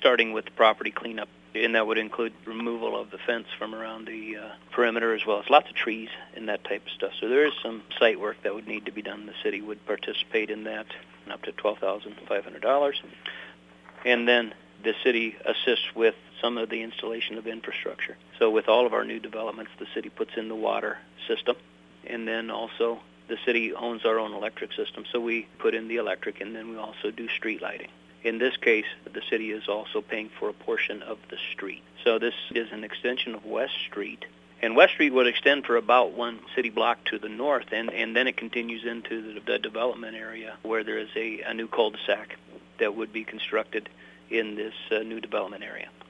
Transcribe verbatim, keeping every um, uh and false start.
starting with the property cleanup, and that would include removal of the fence from around the uh, perimeter, as well as lots of trees and that type of stuff. So there is some site work that would need to be done. The city would participate in that, up to twelve thousand five hundred dollars. And then the city assists with some of the installation of infrastructure. So with all of our new developments, the city puts in the water system, and then also the city owns our own electric system. So we put in the electric, and then we also do street lighting. In this case, the city is also paying for a portion of the street. So this is an extension of West Street. And West Street would extend for about one city block to the north, and, and then it continues into the, the development area where there is a, a new cul-de-sac that would be constructed in this uh, new development area.